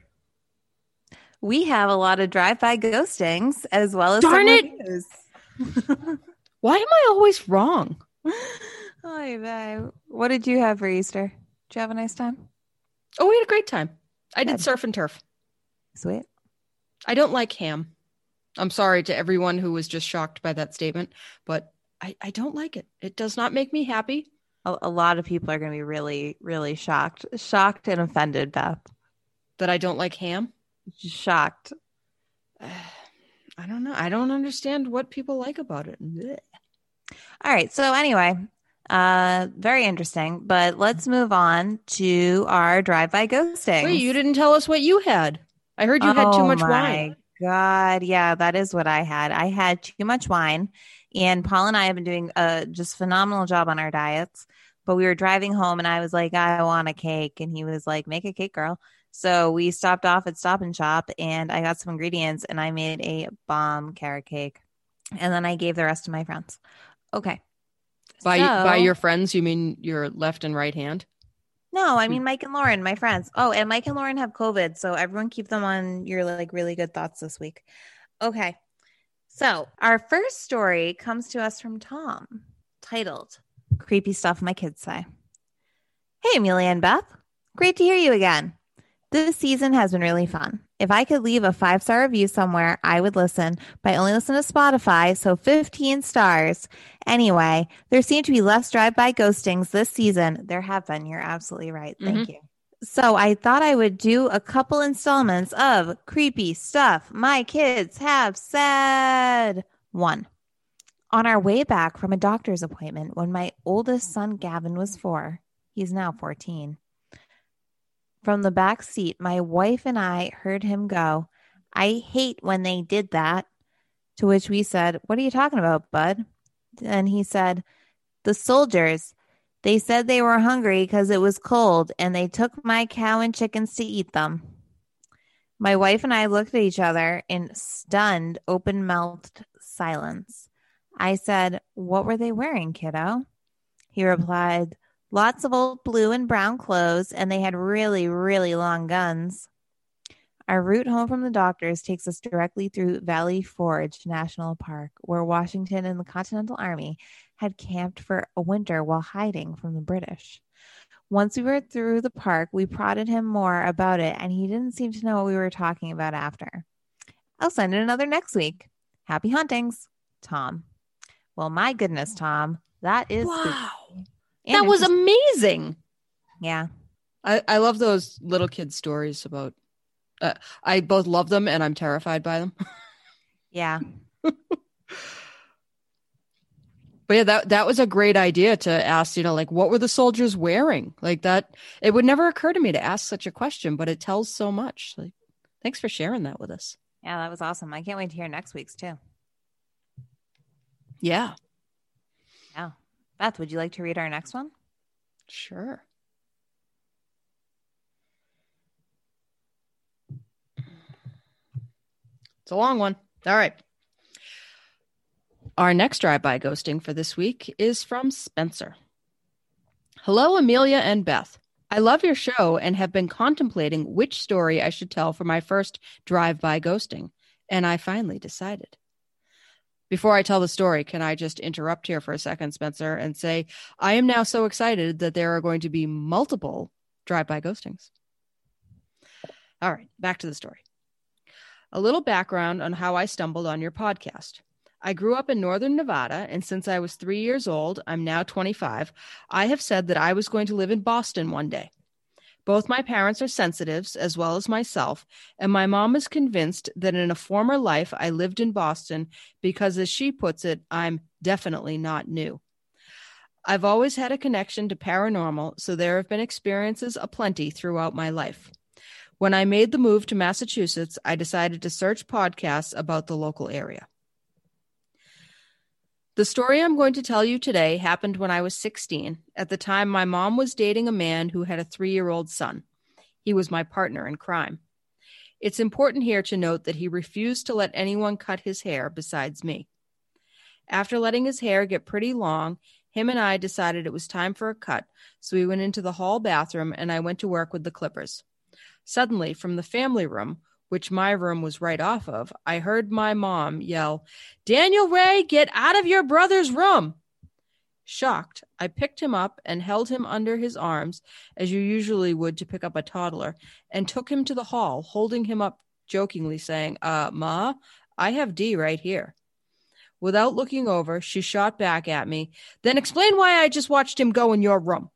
We have a lot of drive-by ghostings as well as Darn some it! reviews. Why am I always wrong? Oh, what did you have for Easter? Did you have a nice time? Oh, we had a great time. I did surf and turf. Sweet. I don't like ham. I'm sorry to everyone who was just shocked by that statement, but I don't like it. It does not make me happy. A lot of people are going to be really, really shocked and offended, Beth. That I don't like ham? Shocked. I don't know. I don't understand what people like about it. Blech. All right. So anyway, very interesting, but let's move on to our drive-by ghosting. Wait, you didn't tell us what you had. I heard you had too much wine. God. Yeah, that is what I had. I had too much wine, and Paul and I have been doing a just phenomenal job on our diets, but we were driving home and I was like, I want a cake. And he was like, make a cake, girl. So we stopped off at Stop and Shop and I got some ingredients and I made a bomb carrot cake. And then I gave the rest to my friends. Okay. By your friends, you mean your left and right hand? No, I mean Mike and Lauren, my friends. Oh, and Mike and Lauren have COVID. So everyone keep them on your really good thoughts this week. Okay. So our first story comes to us from Tom, titled Creepy Stuff My Kids Say. Hey, Amelia and Beth. Great to hear you again. This season has been really fun. If I could leave a 5-star review somewhere, I would listen, but I only listen to Spotify, so 15 stars. Anyway, there seem to be less drive-by ghostings this season. There have been. You're absolutely right. Thank you. So I thought I would do a couple installments of Creepy Stuff My Kids Have Said. 1. On our way back from a doctor's appointment when my oldest son Gavin was 4, he's now 14. From the back seat, my wife and I heard him go, "I hate when they did that." To which we said, "What are you talking about, bud?" And he said, "The soldiers. They said they were hungry because it was cold, and they took my cow and chickens to eat them." My wife and I looked at each other in stunned, open-mouthed silence. I said, "What were they wearing, kiddo?" He replied, "Lots of old blue and brown clothes, and they had really, really long guns." Our route home from the doctors takes us directly through Valley Forge National Park, where Washington and the Continental Army had camped for a winter while hiding from the British. Once we were through the park, we prodded him more about it, and he didn't seem to know what we were talking about after. I'll send in another next week. Happy huntings, Tom. Well, my goodness, Tom, that is Wow. and That was amazing. Yeah. I love those little kid stories about, I both love them and I'm terrified by them. Yeah. But yeah, that was a great idea to ask, like, what were the soldiers wearing? Like that, it would never occur to me to ask such a question, but it tells so much. Like, thanks for sharing that with us. Yeah, that was awesome. I can't wait to hear next week's too. Yeah. Yeah. Beth, would you like to read our next one? Sure. It's a long one. All right. Our next drive-by ghosting for this week is from Spencer. Hello, Amelia and Beth. I love your show and have been contemplating which story I should tell for my first drive-by ghosting, and I finally decided. Before I tell the story, can I just interrupt here for a second, Spencer, and say I am now so excited that there are going to be multiple drive-by ghostings. All right, back to the story. A little background on how I stumbled on your podcast. I grew up in northern Nevada, and since I was 3 years old, I'm now 25, I have said that I was going to live in Boston one day. Both my parents are sensitives, as well as myself, and my mom is convinced that in a former life I lived in Boston because, as she puts it, I'm definitely not new. I've always had a connection to paranormal, so there have been experiences aplenty throughout my life. When I made the move to Massachusetts, I decided to search podcasts about the local area. The story I'm going to tell you today happened when I was 16. At the time, my mom was dating a man who had a 3-year-old son. He was my partner in crime. It's important here to note that he refused to let anyone cut his hair besides me. After letting his hair get pretty long, him and I decided it was time for a cut, so we went into the hall bathroom and I went to work with the clippers. Suddenly, from the family room, which my room was right off of, I heard my mom yell, "Daniel Ray, get out of your brother's room!" Shocked, I picked him up and held him under his arms, as you usually would to pick up a toddler, and took him to the hall, holding him up jokingly, saying, Ma, I have D right here." Without looking over, she shot back at me, "Then explain why I just watched him go in your room."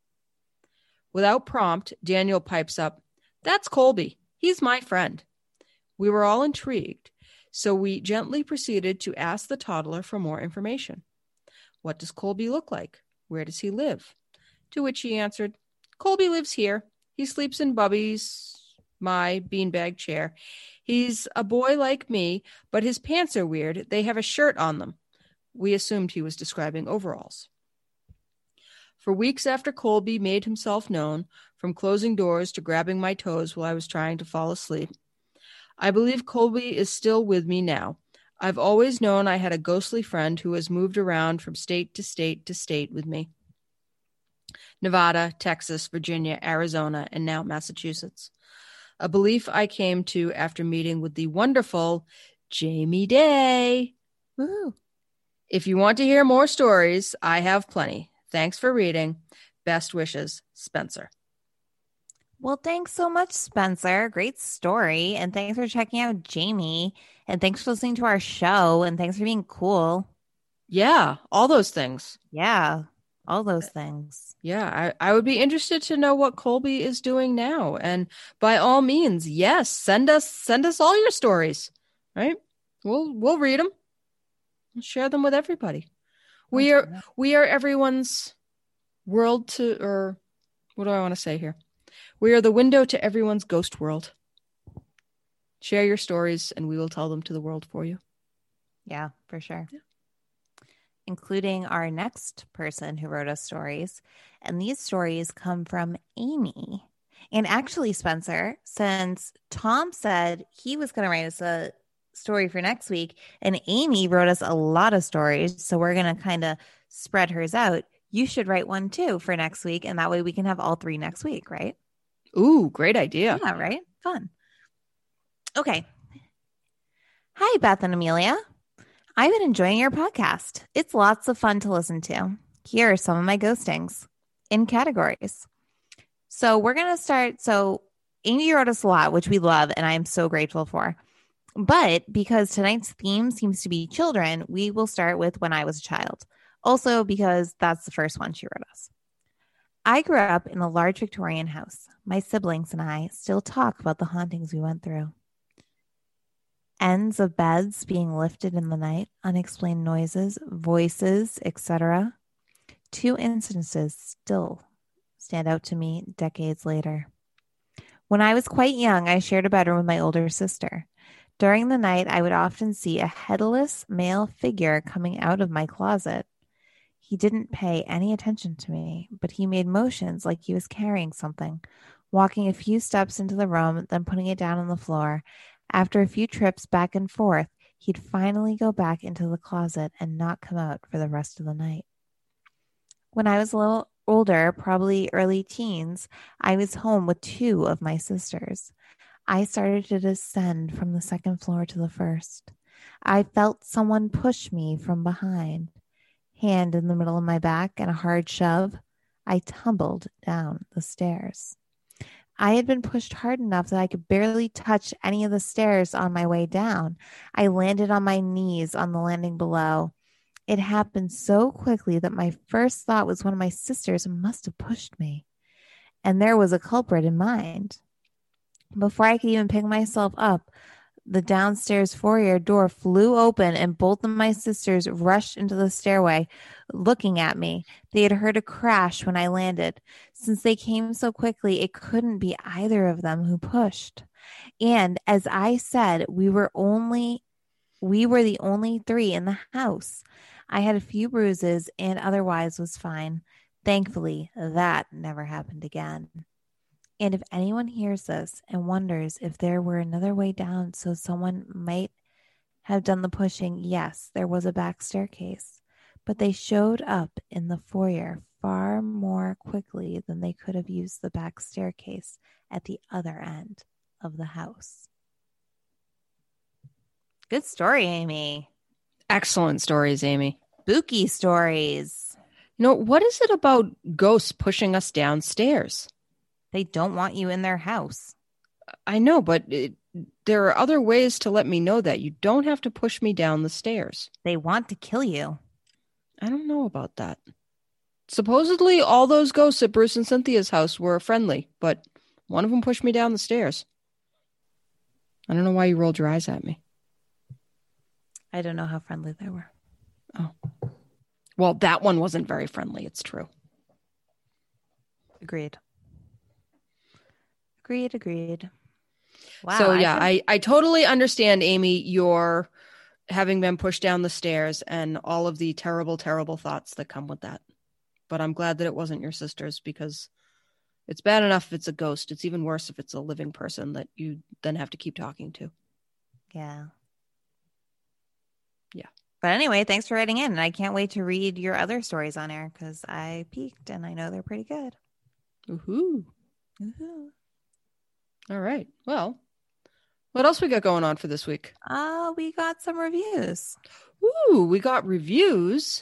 Without prompt, Daniel pipes up, "That's Colby. He's my friend." We were all intrigued, so we gently proceeded to ask the toddler for more information. "What does Colby look like? Where does he live?" To which he answered, "Colby lives here. He sleeps in Bubby's, my beanbag chair. He's a boy like me, but his pants are weird. They have a shirt on them." We assumed he was describing overalls. For weeks after Colby made himself known, from closing doors to grabbing my toes while I was trying to fall asleep, I believe Colby is still with me now. I've always known I had a ghostly friend who has moved around from state to state to state with me. Nevada, Texas, Virginia, Arizona, and now Massachusetts. A belief I came to after meeting with the wonderful Jamie Day. Woo! If you want to hear more stories, I have plenty. Thanks for reading. Best wishes, Spencer. Well, thanks so much, Spencer. Great story. And thanks for checking out Jamie. And thanks for listening to our show. And thanks for being cool. Yeah, all those things. Yeah, all those things. Yeah, I would be interested to know what Colby is doing now. And by all means, yes, send us all your stories. Right? We'll read them. Share them with everybody. We are everyone's world to, or what do I want to say here? We are the window to everyone's ghost world. Share your stories and we will tell them to the world for you. Yeah, for sure. Yeah. Including our next person who wrote us stories. And these stories come from Amy. And actually, Spencer, since Tom said he was going to write us a story for next week, and Amy wrote us a lot of stories, so we're going to kind of spread hers out. You should write one too for next week, and that way we can have all 3 next week, right? Ooh, great idea. Yeah, right? Fun. Okay. Hi, Beth and Amelia. I've been enjoying your podcast. It's lots of fun to listen to. Here are some of my ghostings in categories. So we're going to start. So Amy wrote us a lot, which we love, and I'm so grateful for. But because tonight's theme seems to be children, we will start with when I was a child. Also because that's the first one she wrote us. I grew up in a large Victorian house. My siblings and I still talk about the hauntings we went through. Ends of beds being lifted in the night, unexplained noises, voices, etc. 2 instances still stand out to me decades later. When I was quite young, I shared a bedroom with my older sister. During the night, I would often see a headless male figure coming out of my closet. He didn't pay any attention to me, but he made motions like he was carrying something, walking a few steps into the room, then putting it down on the floor. After a few trips back and forth, he'd finally go back into the closet and not come out for the rest of the night. When I was a little older, probably early teens, I was home with 2 of my sisters. I started to descend from the 2nd floor to the 1st. I felt someone push me from behind. Hand in the middle of my back and a hard shove. I tumbled down the stairs. I had been pushed hard enough that I could barely touch any of the stairs on my way down. I landed on my knees on the landing below. It happened so quickly that my first thought was one of my sisters must have pushed me. And there was a culprit in mind. Before I could even pick myself up, the downstairs foyer door flew open and both of my sisters rushed into the stairway looking at me. They had heard a crash when I landed. Since they came so quickly, it couldn't be either of them who pushed. And as I said, we were the only 3 in the house. I had a few bruises and otherwise was fine. Thankfully, that never happened again. And if anyone hears this and wonders if there were another way down so someone might have done the pushing, yes, there was a back staircase. But they showed up in the foyer far more quickly than they could have used the back staircase at the other end of the house. Good story, Amy. Excellent stories, Amy. Spooky stories. What is it about ghosts pushing us downstairs? They don't want you in their house. I know, but there are other ways to let me know that. You don't have to push me down the stairs. They want to kill you. I don't know about that. Supposedly, all those ghosts at Bruce and Cynthia's house were friendly, but one of them pushed me down the stairs. I don't know why you rolled your eyes at me. I don't know how friendly they were. Oh. Well, that one wasn't very friendly. It's true. Agreed. Wow. So, yeah, I totally understand, Amy, your having been pushed down the stairs and all of the terrible, terrible thoughts that come with that. But I'm glad that it wasn't your sister's, because it's bad enough if it's a ghost. It's even worse if it's a living person that you then have to keep talking to. Yeah. Yeah. But anyway, thanks for writing in. And I can't wait to read your other stories on air because I peeked and I know they're pretty good. Woohoo. All right. Well, what else we got going on for this week? We got some reviews. Ooh, we got reviews.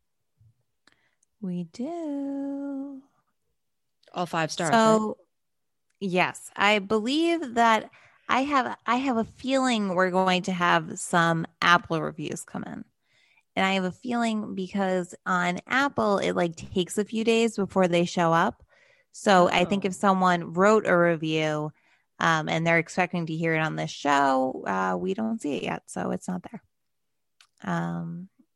We do. All 5 stars. So, right? Yes, I believe that I have a feeling we're going to have some Apple reviews come in. And I have a feeling because on Apple, it takes a few days before they show up. So I think if someone wrote a review and they're expecting to hear it on this show, we don't see it yet. So it's not there.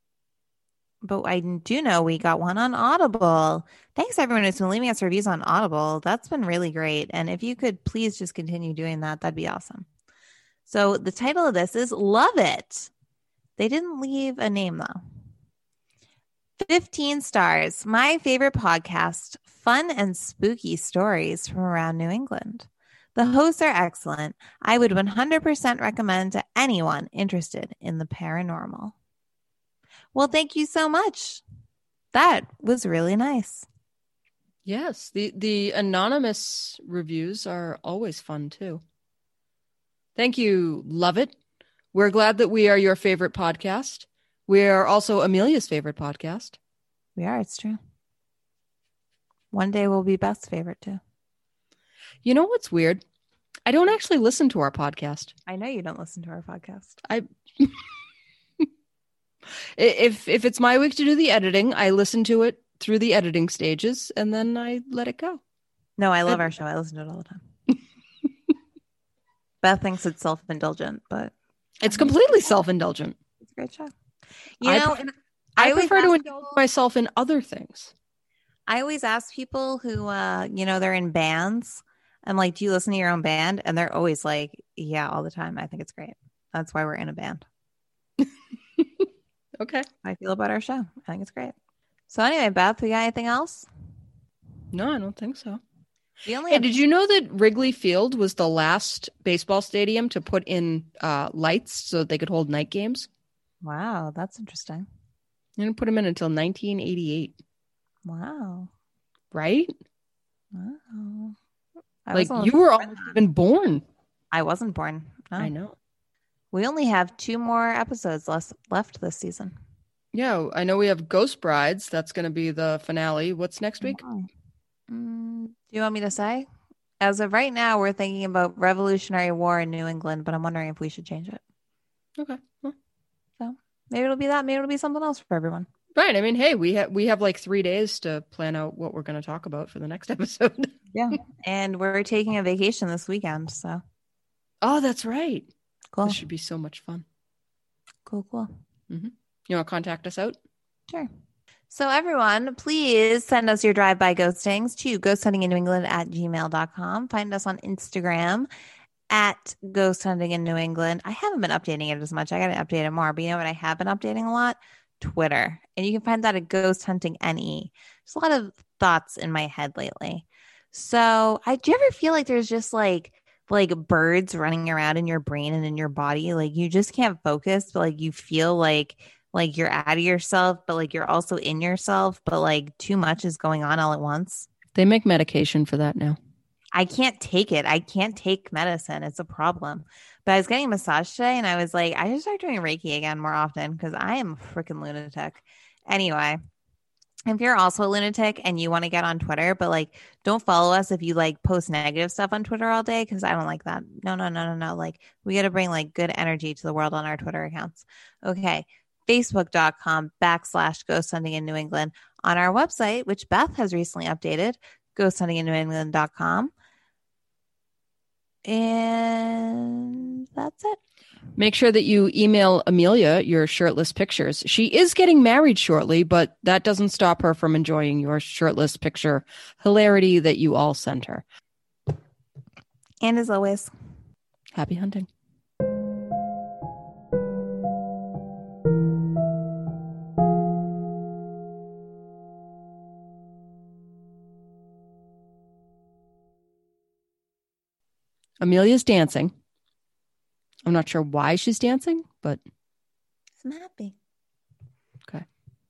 but I do know we got one on Audible. Thanks everyone who's been leaving us reviews on Audible. That's been really great. And if you could please just continue doing that, that'd be awesome. So the title of this is Love It. They didn't leave a name though. 15 stars. My favorite podcast, fun and spooky stories from around New England. The hosts are excellent. I would 100% recommend to anyone interested in the paranormal. Well, thank you so much. That was really nice. Yes, the anonymous reviews are always fun too. Thank you, love it. We're glad that we are your favorite podcast. We are also Amelia's favorite podcast. We are, it's true. One day we'll be Beth's favorite too. You know what's weird? I don't actually listen to our podcast. I know you don't listen to our podcast. If it's my week to do the editing, I listen to it through the editing stages and then I let it go. No, I love our show. I listen to it all the time. Beth thinks it's self-indulgent, but it's completely self-indulgent. It's a great show. I prefer to indulge myself in other things. I always ask people who, they're in bands. I'm like, do you listen to your own band? And they're always like, yeah, all the time. I think it's great. That's why we're in a band. Okay. I feel about our show. I think it's great. So anyway, Beth, we got anything else? No, I don't think so. Did you know that Wrigley Field was the last baseball stadium to put in lights so that they could hold night games? Wow, that's interesting. They didn't put them in until 1988. Wow. Right? Wow. Like you were almost even born. I wasn't born. No. I know. We only have 2 more episodes left this season. Yeah, I know we have Ghost Brides. That's going to be the finale. What's next week? Do you want me to say? As of right now, we're thinking about Revolutionary War in New England, but I'm wondering if we should change it. Okay. Well. So maybe it'll be that. Maybe it'll be something else for everyone. Right. I mean, hey, we have like 3 days to plan out what we're going to talk about for the next episode. Yeah. And we're taking a vacation this weekend. So. Oh, that's right. Cool. This should be so much fun. Cool. Mm-hmm. You want to contact us out? Sure. So everyone, please send us your drive-by ghostings to ghosthuntinginnewengland@gmail.com. Find us on Instagram at ghosthuntinginnewengland. I haven't been updating it as much. I got to update it more. But you know what I have been updating a lot? Twitter. And you can find that at Ghost Hunting NE. There's a lot of thoughts in my head lately. So do you ever feel like there's just like birds running around in your brain and in your body? Like you just can't focus, but like you feel like you're out of yourself, but like you're also in yourself, but like too much is going on all at once. They make medication for that now. I can't take it. I can't take medicine. It's a problem. But I was getting a massage today and I was like, I should start doing Reiki again more often because I am a freaking lunatic. Anyway, if you're also a lunatic and you want to get on Twitter, but like don't follow us if you like post negative stuff on Twitter all day, because I don't like that. No. Like we got to bring like good energy to the world on our Twitter accounts. Okay. Facebook.com/Ghost Hunting in New England. On our website, which Beth has recently updated, ghosthuntinginnewengland.com. And that's it. Make sure that you email Amelia your shirtless pictures. She is getting married shortly, but that doesn't stop her from enjoying your shirtless picture hilarity that you all send her. And as always, happy hunting. Amelia's dancing. I'm not sure why she's dancing, but I'm happy. Okay.